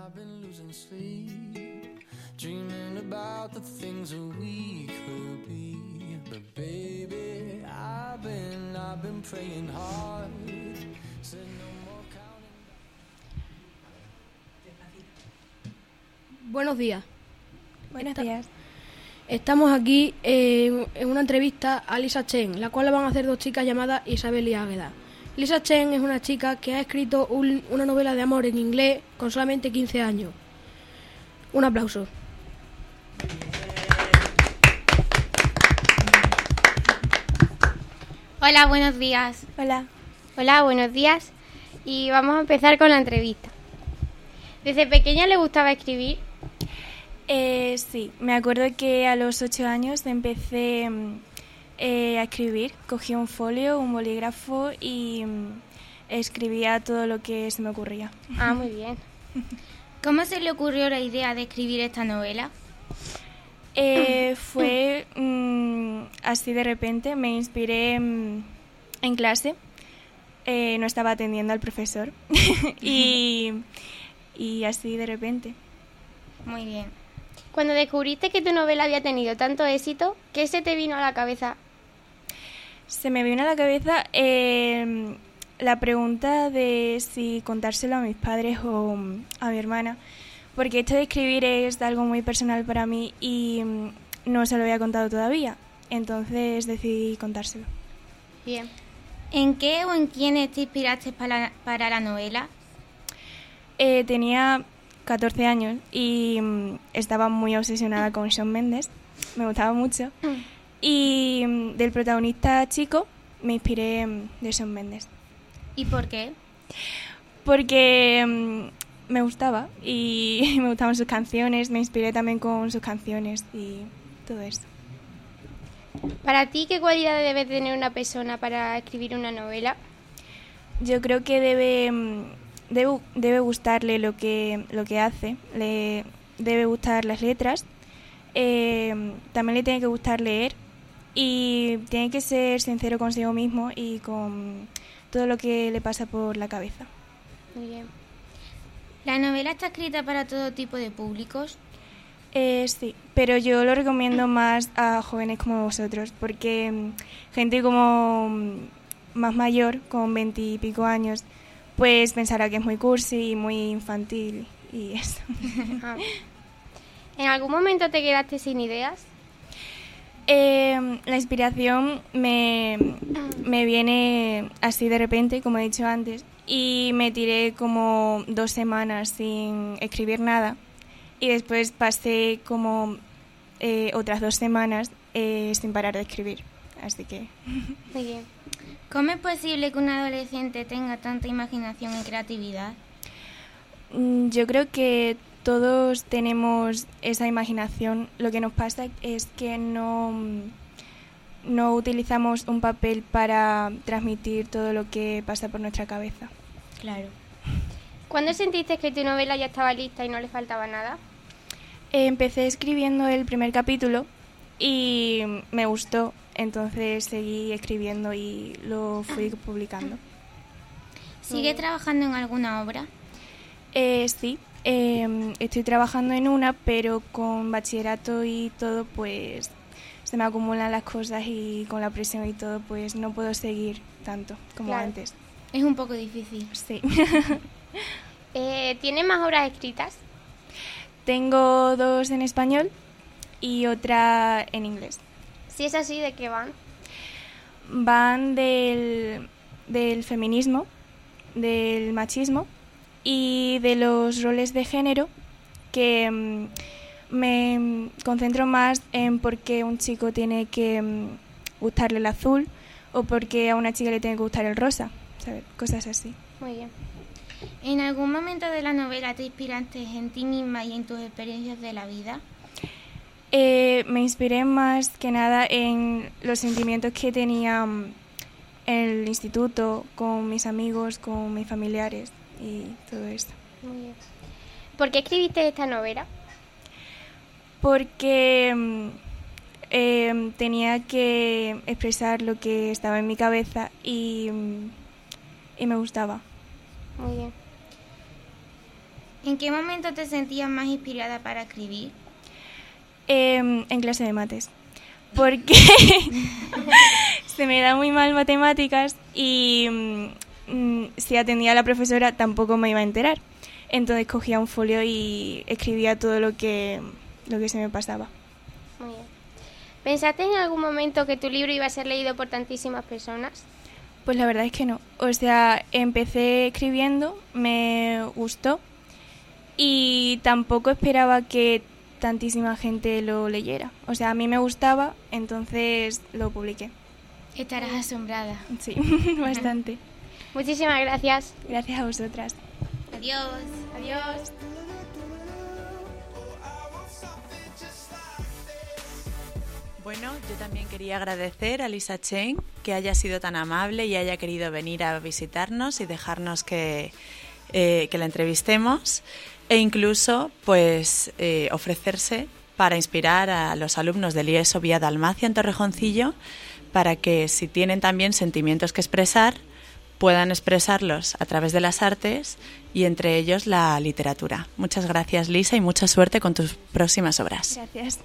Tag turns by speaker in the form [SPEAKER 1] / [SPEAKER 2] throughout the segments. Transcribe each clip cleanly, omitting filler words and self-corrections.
[SPEAKER 1] I've been losing sleep, dreaming about the things that we could be. But baby, I've been praying hard. Said no more counting.
[SPEAKER 2] Buenos días.
[SPEAKER 3] Buenos días.
[SPEAKER 2] Estamos aquí en una entrevista a Lisa Chen, la cual la van a hacer dos chicas llamadas Isabel y Águeda. Lisa Chen es una chica que ha escrito una novela de amor en inglés con solamente 15 años. Un aplauso.
[SPEAKER 4] Hola, buenos días.
[SPEAKER 3] Hola.
[SPEAKER 4] Hola, buenos días. Y vamos a empezar con la entrevista. ¿Desde pequeña le gustaba escribir?
[SPEAKER 3] Sí, me acuerdo que a los 8 años empecé a escribir. Cogí un folio, un bolígrafo y escribía todo lo que se me ocurría.
[SPEAKER 4] Ah, muy bien. ¿Cómo se le ocurrió la idea de escribir esta novela?
[SPEAKER 3] Fue así de repente. Me inspiré en clase. No estaba atendiendo al profesor y así de repente.
[SPEAKER 4] Muy bien. Cuando descubriste que tu novela había tenido tanto éxito, ¿qué se te vino a la cabeza?
[SPEAKER 3] Se me vino a la cabeza la pregunta de si contárselo a mis padres o a mi hermana, porque esto de escribir es algo muy personal para mí y no se lo había contado todavía, entonces decidí contárselo.
[SPEAKER 4] Bien. ¿En qué o en quiénes te inspiraste para la novela?
[SPEAKER 3] Tenía 14 años y estaba muy obsesionada con Shawn Mendes, me gustaba mucho, y del protagonista chico me inspiré de Shawn Mendes.
[SPEAKER 4] ¿Y por qué?
[SPEAKER 3] Porque me gustaba y me gustaban sus canciones, me inspiré también con sus canciones y todo eso.
[SPEAKER 4] Para ti, ¿qué cualidades debe tener una persona para escribir una novela?
[SPEAKER 3] Yo creo que debe gustarle lo que hace, le debe gustar las letras, también le tiene que gustar leer y tiene que ser sincero consigo mismo y con todo lo que le pasa por la cabeza.
[SPEAKER 4] Muy bien. ¿La novela está escrita para todo tipo de públicos?
[SPEAKER 3] Sí, pero yo lo recomiendo más a jóvenes como vosotros, porque gente como más mayor, con 20 y pico años, pues pensará que es muy cursi y muy infantil y eso.
[SPEAKER 4] ¿En algún momento te quedaste sin ideas?
[SPEAKER 3] La inspiración me viene así de repente, como he dicho antes, y me tiré como 2 semanas sin escribir nada y después pasé como otras 2 semanas sin parar de escribir, así que...
[SPEAKER 4] Muy bien. ¿Cómo es posible que un adolescente tenga tanta imaginación y creatividad?
[SPEAKER 3] Yo creo que todos tenemos esa imaginación. Lo que nos pasa es que no utilizamos un papel para transmitir todo lo que pasa por nuestra cabeza.
[SPEAKER 4] Claro. ¿Cuándo sentiste que tu novela ya estaba lista y no le faltaba nada?
[SPEAKER 3] Empecé escribiendo el primer capítulo y me gustó, entonces seguí escribiendo y lo fui publicando.
[SPEAKER 4] ¿Sigue trabajando en alguna obra?
[SPEAKER 3] Sí, estoy trabajando en una, pero con bachillerato y todo, pues se me acumulan las cosas y con la presión y todo, pues no puedo seguir tanto como antes.
[SPEAKER 4] Es un poco difícil.
[SPEAKER 3] Sí.
[SPEAKER 4] ¿Tienes más obras escritas?
[SPEAKER 3] Tengo 2 en español y otra en inglés.
[SPEAKER 4] Si es así, ¿de qué van?
[SPEAKER 3] Van del feminismo, del machismo y de los roles de género, que me concentro más en por qué un chico tiene que gustarle el azul o por qué a una chica le tiene que gustar el rosa, ¿sabes? Cosas así.
[SPEAKER 4] Muy bien. ¿En algún momento de la novela te inspiraste en ti misma y en tus experiencias de la vida?
[SPEAKER 3] Me inspiré más que nada en los sentimientos que tenía en el instituto, con mis amigos, con mis familiares y todo esto.
[SPEAKER 4] Muy bien. ¿Por qué escribiste esta novela?
[SPEAKER 3] Porque tenía que expresar lo que estaba en mi cabeza y me gustaba.
[SPEAKER 4] Muy bien.
[SPEAKER 5] ¿En qué momento te sentías más inspirada para escribir?
[SPEAKER 3] En clase de mates, porque se me da muy mal matemáticas y si atendía a la profesora tampoco me iba a enterar. Entonces cogía un folio y escribía todo lo que se me pasaba.
[SPEAKER 4] Muy bien. ¿Pensaste en algún momento que tu libro iba a ser leído por tantísimas personas?
[SPEAKER 3] Pues la verdad es que no. O sea, empecé escribiendo, me gustó y tampoco esperaba que tantísima gente lo leyera. O sea, a mí me gustaba, entonces lo publiqué.
[SPEAKER 5] Estarás asombrada.
[SPEAKER 3] Sí, bastante.
[SPEAKER 4] Muchísimas gracias.
[SPEAKER 3] Gracias a vosotras.
[SPEAKER 5] Adiós.
[SPEAKER 4] Adiós.
[SPEAKER 6] Bueno, yo también quería agradecer a Lisa Chen que haya sido tan amable y haya querido venir a visitarnos y dejarnos que la entrevistemos e incluso pues ofrecerse para inspirar a los alumnos del IESO Vía Dalmacia en Torrejoncillo para que si tienen también sentimientos que expresar puedan expresarlos a través de las artes y entre ellos la literatura. Muchas gracias, Lisa, y mucha suerte con tus próximas obras.
[SPEAKER 3] Gracias.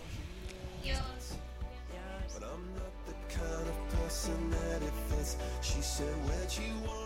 [SPEAKER 1] But I'm not the kind of person that it fits. She said, where'd you want